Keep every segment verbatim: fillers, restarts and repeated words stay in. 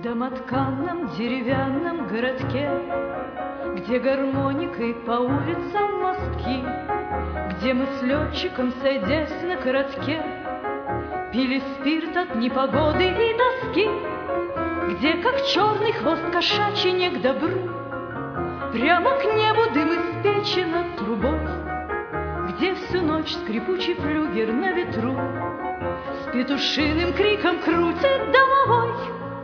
домотканном деревянном городке, где гармоникой по улицам мостки, где мы с летчиком, сойдясь на коротке, пили спирт от непогоды и тоски, где, как черный хвост кошачий, не к добру, прямо к небу дым из печи над трубой, где всю ночь скрипучий флюгер на ветру с петушиным криком крутит домовой,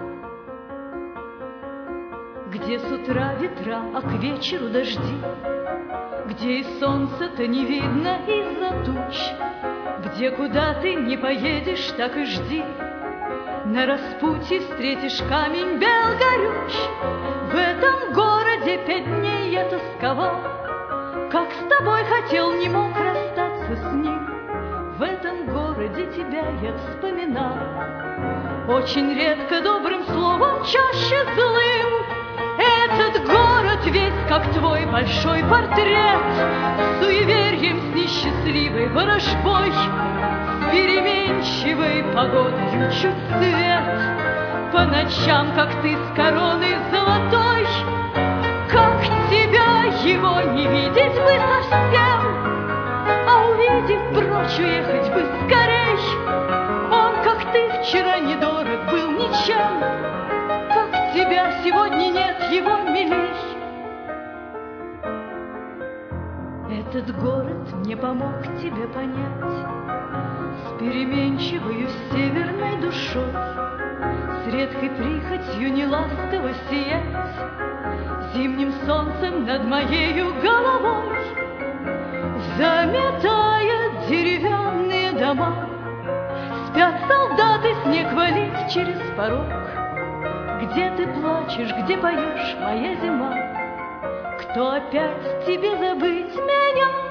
где с утра ветра, а к вечеру дожди, где и солнца-то не видно из-за туч, где куда ты не поедешь, так и жди, на распутье встретишь камень бел горюч. В этом городе пять дней я тосковал, как с тобой хотел, не мог расстаться с ним. В этом городе тебя я вспоминал, очень редко добрым словом, чаще злым. Этот город весь, как твой большой портрет, с суеверием, с несчастливой ворожбой, с переменчивой погодой чуть свет, по ночам, как ты с короной золотой. Как тебя его не видеть бы совсем, а увидев, прочь уехать бы скорей. Он, как ты, вчера недорог был ничем, как тебя сегодня нет, его милей. Этот город мне помог тебе понять, с переменчивою северной душой, с редкой прихотью неласково сиять зимним солнцем над моею головой, заметая деревянные дома. Спят солдаты, снег валит через порог. Где ты плачешь, где поешь, моя зима? Кто опять тебе забыть меня